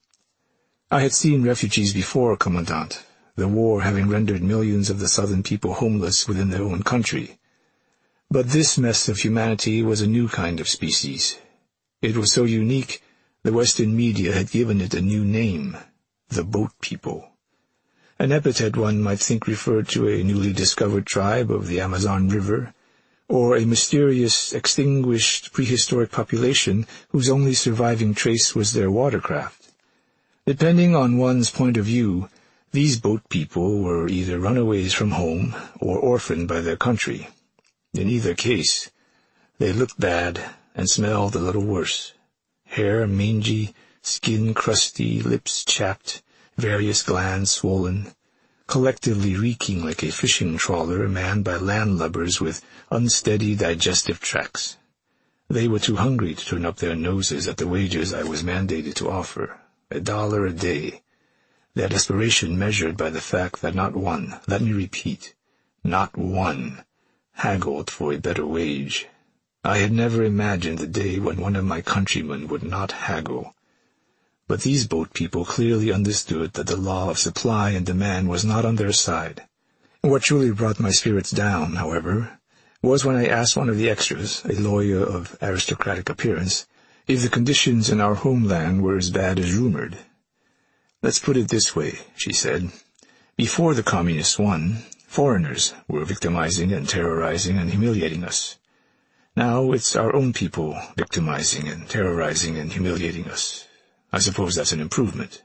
I had seen refugees before, Commandant, the war having rendered millions of the southern people homeless within their own country. But this mess of humanity was a new kind of species. It was so unique, the Western media had given it a new name, the Boat People. An epithet one might think referred to a newly discovered tribe of the Amazon River, or a mysterious, extinguished prehistoric population whose only surviving trace was their watercraft. Depending on one's point of view, these boat people were either runaways from home or orphaned by their country. In either case, they looked bad and smelled a little worse. Hair mangy, skin crusty, lips chapped, various glands swollen, collectively reeking like a fishing trawler manned by landlubbers with unsteady digestive tracts. They were too hungry to turn up their noses at the wages I was mandated to offer, a dollar a day. Their desperation measured by the fact that not one, let me repeat, not one, haggled for a better wage. I had never imagined the day when one of my countrymen would not haggle. But these boat people clearly understood that the law of supply and demand was not on their side. What truly brought my spirits down, however, was when I asked one of the extras, a lawyer of aristocratic appearance, if the conditions in our homeland were as bad as rumored. "Let's put it this way," she said. "Before the communists won, foreigners were victimizing and terrorizing and humiliating us. Now it's our own people victimizing and terrorizing and humiliating us. I suppose that's an improvement."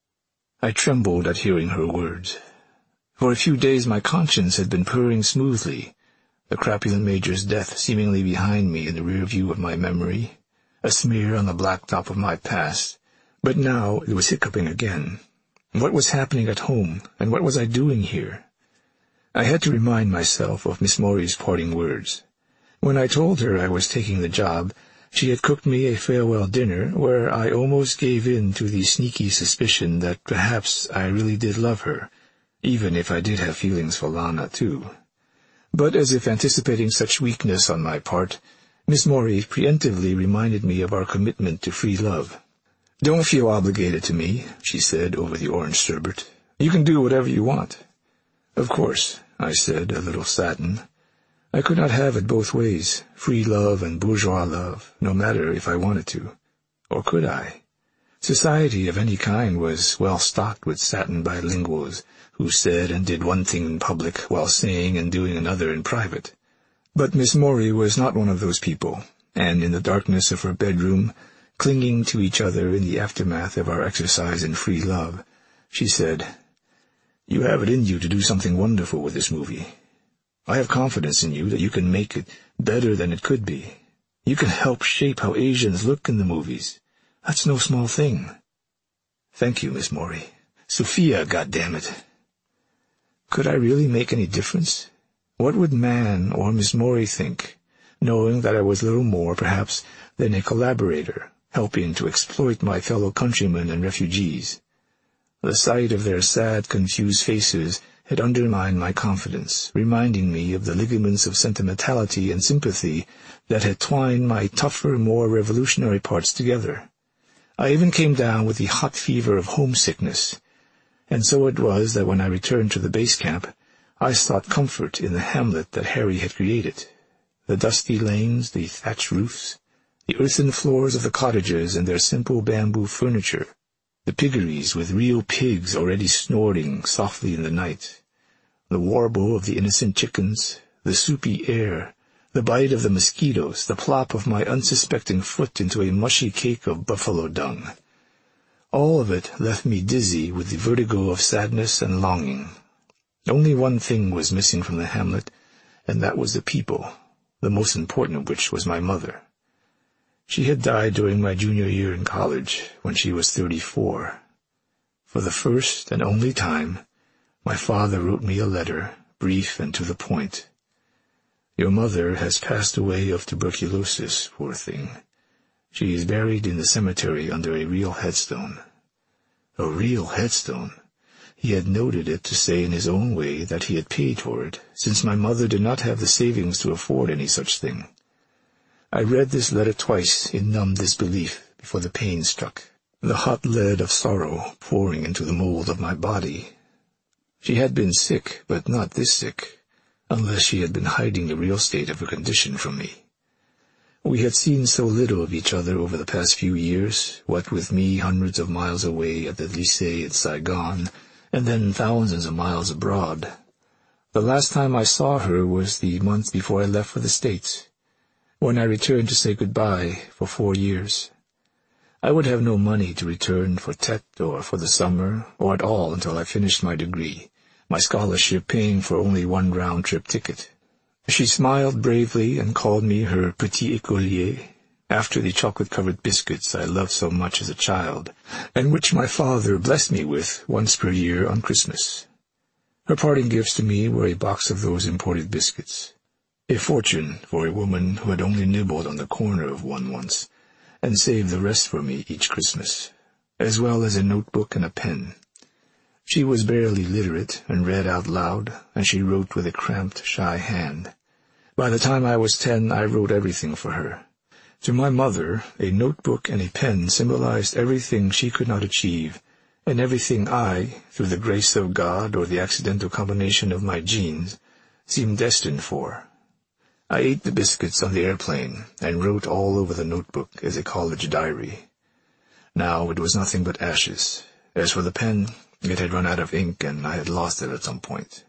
I trembled at hearing her words. For a few days my conscience had been purring smoothly, the crapulent major's death seemingly behind me in the rear view of my memory, a smear on the blacktop of my past. But now it was hiccuping again. What was happening at home, and what was I doing here? I had to remind myself of Miss Maury's parting words. When I told her I was taking the job, she had cooked me a farewell dinner where I almost gave in to the sneaky suspicion that perhaps I really did love her, even if I did have feelings for Lana, too. But as if anticipating such weakness on my part, Miss Maury preemptively reminded me of our commitment to free love. "Don't feel obligated to me," she said over the orange sherbet. "You can do whatever you want." "Of course," I said, a little saddened. I could not have it both ways, free love and bourgeois love, no matter if I wanted to. Or could I? Society of any kind was well stocked with satin bilinguals who said and did one thing in public while saying and doing another in private. But Miss Morey was not one of those people, and in the darkness of her bedroom, clinging to each other in the aftermath of our exercise in free love, she said, "You have it in you to do something wonderful with this movie. I have confidence in you that you can make it better than it could be. You can help shape how Asians look in the movies. That's no small thing." "Thank you, Miss Morey. Sophia, goddammit." Could I really make any difference? What would Man or Miss Morey think, knowing that I was little more, perhaps, than a collaborator, helping to exploit my fellow countrymen and refugees? The sight of their sad, confused faces had undermined my confidence, reminding me of the ligaments of sentimentality and sympathy that had twined my tougher, more revolutionary parts together. I even came down with the hot fever of homesickness, and so it was that when I returned to the base camp, I sought comfort in the hamlet that Harry had created. The dusty lanes, the thatched roofs, the earthen floors of the cottages and their simple bamboo furniture, the piggeries with real pigs already snoring softly in the night, the warble of the innocent chickens, the soupy air, the bite of the mosquitoes, the plop of my unsuspecting foot into a mushy cake of buffalo dung. All of it left me dizzy with the vertigo of sadness and longing. Only one thing was missing from the hamlet, and that was the people, the most important of which was my mother. She had died during my junior year in college, when she was thirty-four. For the first and only time, my father wrote me a letter, brief and to the point. "Your mother has passed away of tuberculosis, poor thing. She is buried in the cemetery under a real headstone." A real headstone! He had noted it to say in his own way that he had paid for it, since my mother did not have the savings to afford any such thing. I read this letter twice in numb disbelief before the pain struck, the hot lead of sorrow pouring into the mold of my body. She had been sick, but not this sick, unless she had been hiding the real state of her condition from me. We had seen so little of each other over the past few years, what with me hundreds of miles away at the Lycée at Saigon, and then thousands of miles abroad. The last time I saw her was the month before I left for the States, when I returned to say goodbye for four years. I would have no money to return for Tet or for the summer, or at all until I finished my degree, my scholarship paying for only one round-trip ticket. She smiled bravely and called me her petit écolier, after the chocolate-covered biscuits I loved so much as a child, and which my father blessed me with once per year on Christmas. Her parting gifts to me were a box of those imported biscuits, a fortune for a woman who had only nibbled on the corner of one once, and saved the rest for me each Christmas, as well as a notebook and a pen. She was barely literate and read out loud, and she wrote with a cramped, shy hand. By the time I was ten, I wrote everything for her. To my mother, a notebook and a pen symbolized everything she could not achieve, and everything I, through the grace of God or the accidental combination of my genes, seemed destined for. I ate the biscuits on the airplane and wrote all over the notebook as a college diary. Now it was nothing but ashes. As for the pen, it had run out of ink and I had lost it at some point.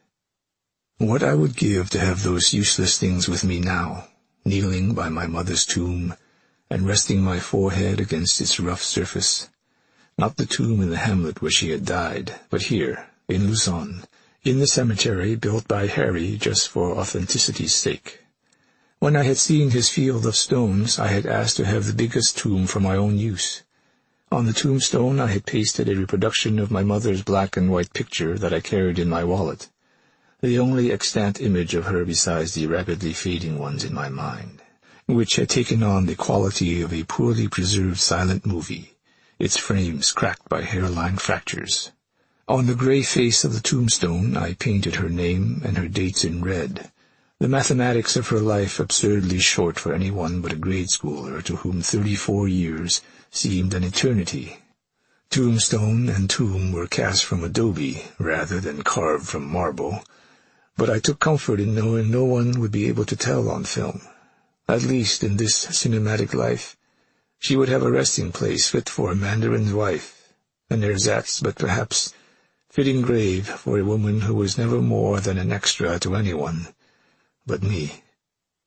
What I would give to have those useless things with me now, kneeling by my mother's tomb and resting my forehead against its rough surface. Not the tomb in the hamlet where she had died, but here, in Luzon, in the cemetery built by Harry just for authenticity's sake. When I had seen his field of stones, I had asked to have the biggest tomb for my own use. On the tombstone I had pasted a reproduction of my mother's black and white picture that I carried in my wallet, the only extant image of her besides the rapidly fading ones in my mind, which had taken on the quality of a poorly preserved silent movie, its frames cracked by hairline fractures. On the gray face of the tombstone I painted her name and her dates in red, the mathematics of her life absurdly short for anyone but a grade schooler to whom thirty-four years seemed an eternity. Tombstone and tomb were cast from adobe rather than carved from marble, but I took comfort in knowing no one would be able to tell on film. At least in this cinematic life, she would have a resting place fit for a mandarin's wife, an ersatz but perhaps fitting grave for a woman who was never more than an extra to anyone but me.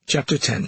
Chapter ten.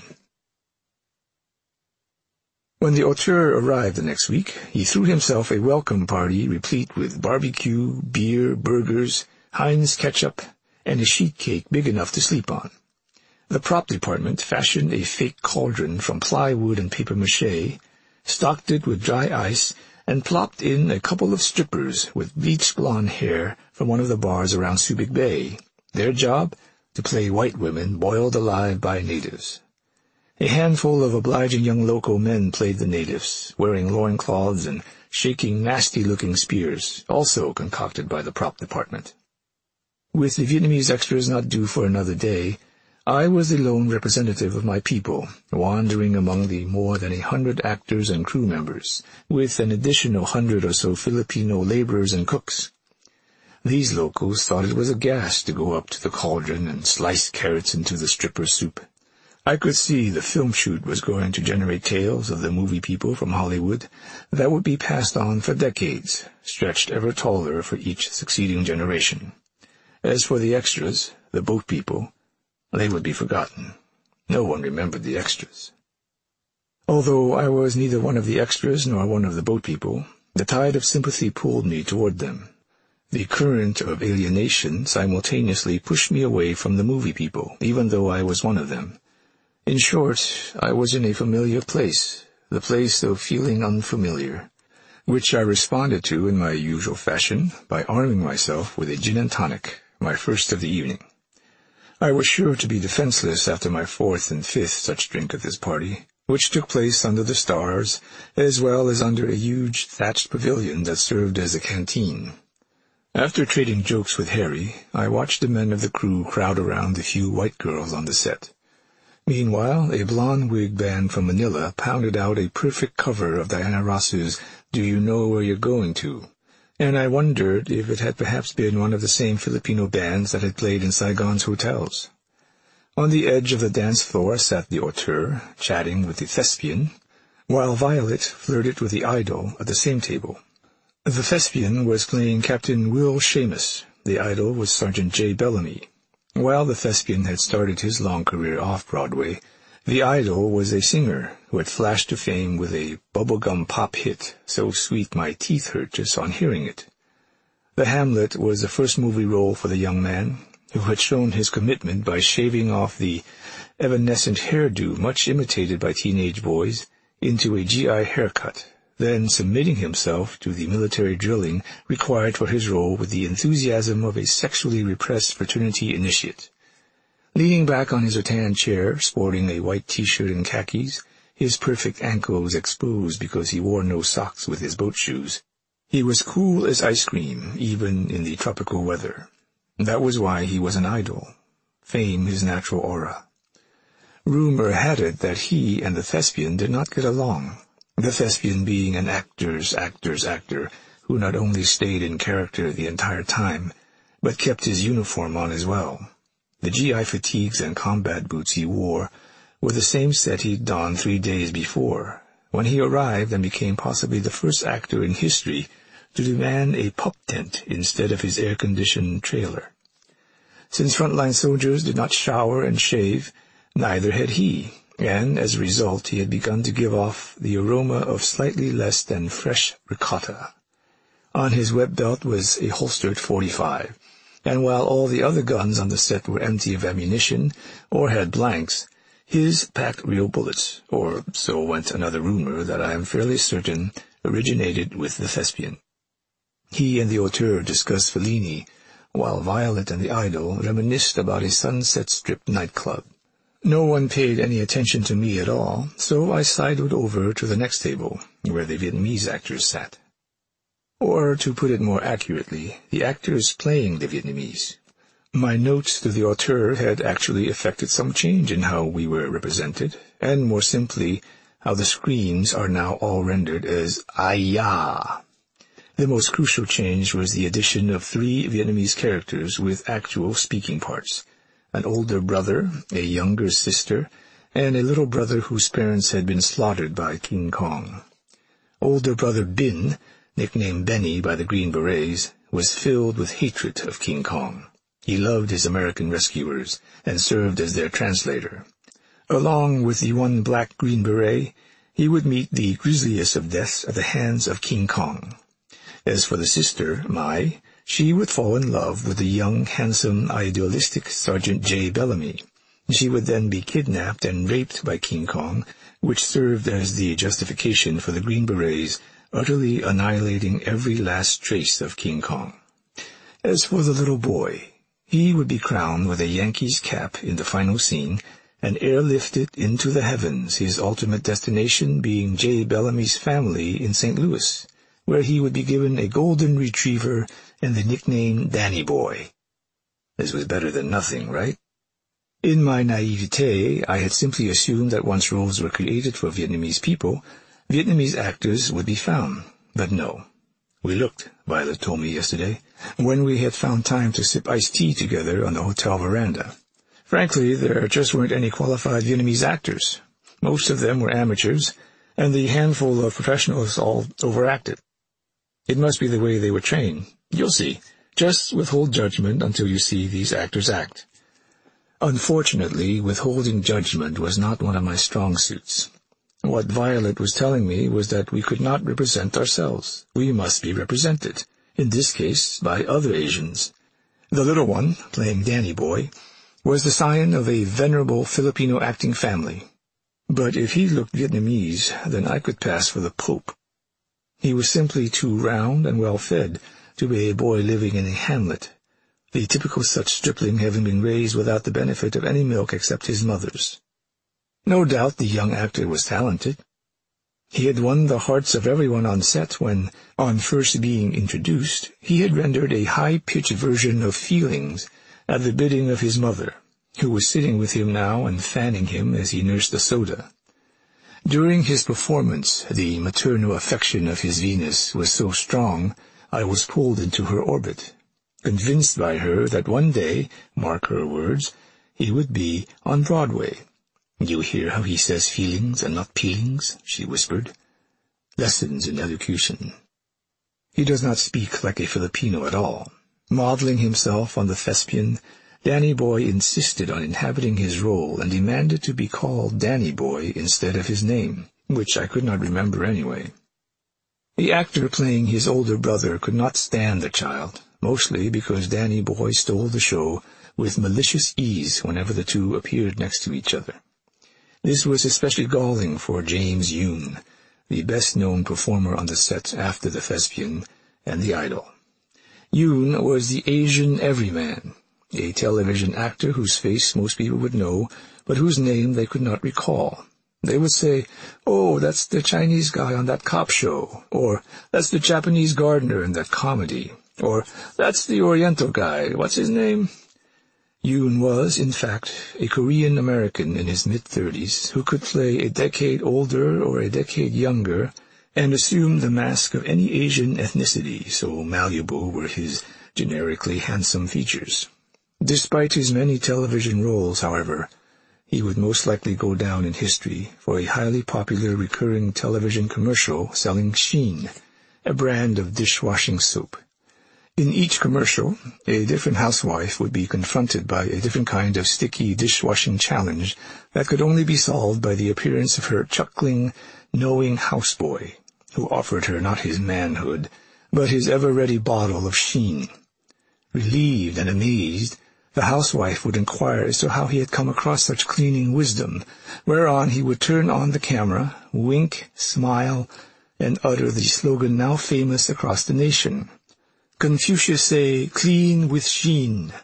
When the auteur arrived the next week, he threw himself a welcome party replete with barbecue, beer, burgers, Heinz ketchup, and a sheet cake big enough to sleep on. The prop department fashioned a fake cauldron from plywood and papier-mâché, stocked it with dry ice, and plopped in a couple of strippers with bleached blonde hair from one of the bars around Subic Bay. Their job? To play white women boiled alive by natives. A handful of obliging young local men played the natives, wearing loincloths and shaking nasty-looking spears, also concocted by the prop department. With the Vietnamese extras not due for another day, I was the lone representative of my people, wandering among the more than a hundred actors and crew members, with an additional hundred or so Filipino laborers and cooks. These locals thought it was a gas to go up to the cauldron and slice carrots into the stripper soup. I could see the film shoot was going to generate tales of the movie people from Hollywood that would be passed on for decades, stretched ever taller for each succeeding generation. As for the extras, the boat people, they would be forgotten. No one remembered the extras. Although I was neither one of the extras nor one of the boat people, the tide of sympathy pulled me toward them. The current of alienation simultaneously pushed me away from the movie people, even though I was one of them. In short, I was in a familiar place, the place of feeling unfamiliar, which I responded to in my usual fashion by arming myself with a gin and tonic, my first of the evening. I was sure to be defenseless after my fourth and fifth such drink at this party, which took place under the stars, as well as under a huge thatched pavilion that served as a canteen. After trading jokes with Harry, I watched the men of the crew crowd around the few white girls on the set. Meanwhile, a blonde-wig band from Manila pounded out a perfect cover of Diana Ross's Do You Know Where You're Going To? And I wondered if it had perhaps been one of the same Filipino bands that had played in Saigon's hotels. On the edge of the dance floor sat the auteur, chatting with the thespian, while Violet flirted with the idol at the same table. The thespian was playing Captain Will Seamus. The idol was Sergeant J. Bellamy. While the thespian had started his long career off-Broadway, the idol was a singer who had flashed to fame with a bubblegum pop hit so sweet my teeth hurt just on hearing it. The Hamlet was the first movie role for the young man, who had shown his commitment by shaving off the evanescent hairdo much imitated by teenage boys into a G I haircut, then submitting himself to the military drilling required for his role with the enthusiasm of a sexually repressed fraternity initiate. Leaning back on his rattan chair, sporting a white T-shirt and khakis, his perfect ankles exposed because he wore no socks with his boat shoes, he was cool as ice cream, even in the tropical weather. That was why he was an idol. Fame his natural aura. Rumor had it that he and the thespian did not get along, the thespian being an actor's actor's actor who not only stayed in character the entire time, but kept his uniform on as well. The G I fatigues and combat boots he wore were the same set he'd donned three days before, when he arrived and became possibly the first actor in history to demand a pup tent instead of his air-conditioned trailer. Since frontline soldiers did not shower and shave, neither had he, and as a result he had begun to give off the aroma of slightly less than fresh ricotta. On his web belt was a holstered forty-five, and while all the other guns on the set were empty of ammunition or had blanks, his packed real bullets, or so went another rumor that I am fairly certain originated with the thespian. He and the auteur discussed Fellini, while Violet and the idol reminisced about a Sunset Strip nightclub. No one paid any attention to me at all, so I sidled over to the next table, where the Vietnamese actors sat. Or, to put it more accurately, the actors playing the Vietnamese. My notes to the auteur had actually effected some change in how we were represented, and more simply, how the screams are now all rendered as "Ai-ya." The most crucial change was the addition of three Vietnamese characters with actual speaking parts: an older brother, a younger sister, and a little brother whose parents had been slaughtered by King Kong. Older brother Bin, nicknamed Benny by the Green Berets, was filled with hatred of King Kong. He loved his American rescuers and served as their translator. Along with the one black Green Beret, he would meet the grisliest of deaths at the hands of King Kong. As for the sister, Mai, she would fall in love with the young, handsome, idealistic Sergeant J. Bellamy. She would then be kidnapped and raped by King Kong, which served as the justification for the Green Berets utterly annihilating every last trace of King Kong. As for the little boy, he would be crowned with a Yankees cap in the final scene and airlifted into the heavens, his ultimate destination being J. Bellamy's family in Saint Louis, where he would be given a golden retriever and the nickname Danny Boy. This was better than nothing, right? In my naivete, I had simply assumed that once roles were created for Vietnamese people, Vietnamese actors would be found. But no. We looked, Violet told me yesterday, when we had found time to sip iced tea together on the hotel veranda. Frankly, there just weren't any qualified Vietnamese actors. Most of them were amateurs, and the handful of professionals all overacted. It must be the way they were trained. You'll see. Just withhold judgment until you see these actors act. Unfortunately, withholding judgment was not one of my strong suits. What Violet was telling me was that we could not represent ourselves. We must be represented, in this case, by other Asians. The little one, playing Danny Boy, was the scion of a venerable Filipino acting family. But if he looked Vietnamese, then I could pass for the Pope. He was simply too round and well-fed to be a boy living in a hamlet, the typical such stripling having been raised without the benefit of any milk except his mother's. No doubt the young actor was talented. He had won the hearts of everyone on set when, on first being introduced, he had rendered a high-pitched version of Feelings at the bidding of his mother, who was sitting with him now and fanning him as he nursed the soda. During his performance, the maternal affection of his Venus was so strong I was pulled into her orbit, convinced by her that one day, mark her words, he would be on Broadway. "You hear how he says feelings and not peelings?" she whispered. Lessons in elocution. He does not speak like a Filipino at all. Modeling himself on the thespian, Danny Boy insisted on inhabiting his role and demanded to be called Danny Boy instead of his name, which I could not remember anyway. The actor playing his older brother could not stand the child, mostly because Danny Boy stole the show with malicious ease whenever the two appeared next to each other. This was especially galling for James Yoon, the best-known performer on the set after the thespian and the idol. Yoon was the Asian everyman, a television actor whose face most people would know, but whose name they could not recall. They would say, "Oh, that's the Chinese guy on that cop show," or "That's the Japanese gardener in that comedy," or "That's the Oriental guy, what's his name?" Yoon was, in fact, a Korean-American in his mid-thirties who could play a decade older or a decade younger and assume the mask of any Asian ethnicity, so malleable were his generically handsome features. Despite his many television roles, however, he would most likely go down in history for a highly popular recurring television commercial selling Sheen, a brand of dishwashing soap. In each commercial, a different housewife would be confronted by a different kind of sticky dishwashing challenge that could only be solved by the appearance of her chuckling, knowing houseboy, who offered her not his manhood, but his ever-ready bottle of Sheen. Relieved and amazed, the housewife would inquire as to how he had come across such cleaning wisdom, whereon he would turn on the camera, wink, smile, and utter the slogan now famous across the nation. Confucius say, "Clean with Sheen."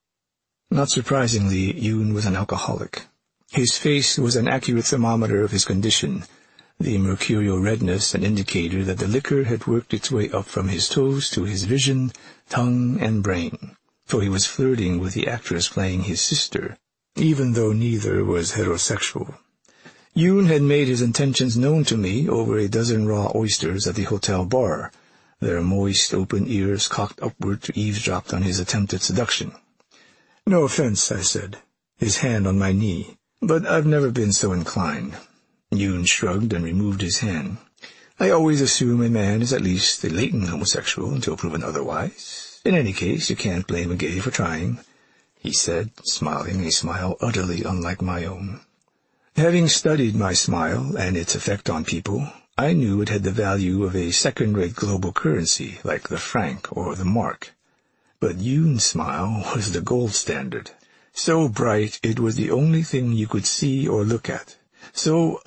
Not surprisingly, Yoon was an alcoholic. His face was an accurate thermometer of his condition, the mercurial redness an indicator that the liquor had worked its way up from his toes to his vision, tongue, and brain, for he was flirting with the actress playing his sister, even though neither was heterosexual. Yoon had made his intentions known to me over a dozen raw oysters at the hotel bar, their moist, open ears cocked upward to eavesdrop on his attempted seduction. "No offense," I said, his hand on my knee, "but I've never been so inclined." Yoon shrugged and removed his hand. "I always assume a man is at least a latent homosexual until proven otherwise. In any case, you can't blame a gay for trying," he said, smiling a smile utterly unlike my own. Having studied my smile and its effect on people, I knew it had the value of a second-rate global currency like the franc or the mark. But Yoon's smile was the gold standard. So bright it was the only thing you could see or look at. So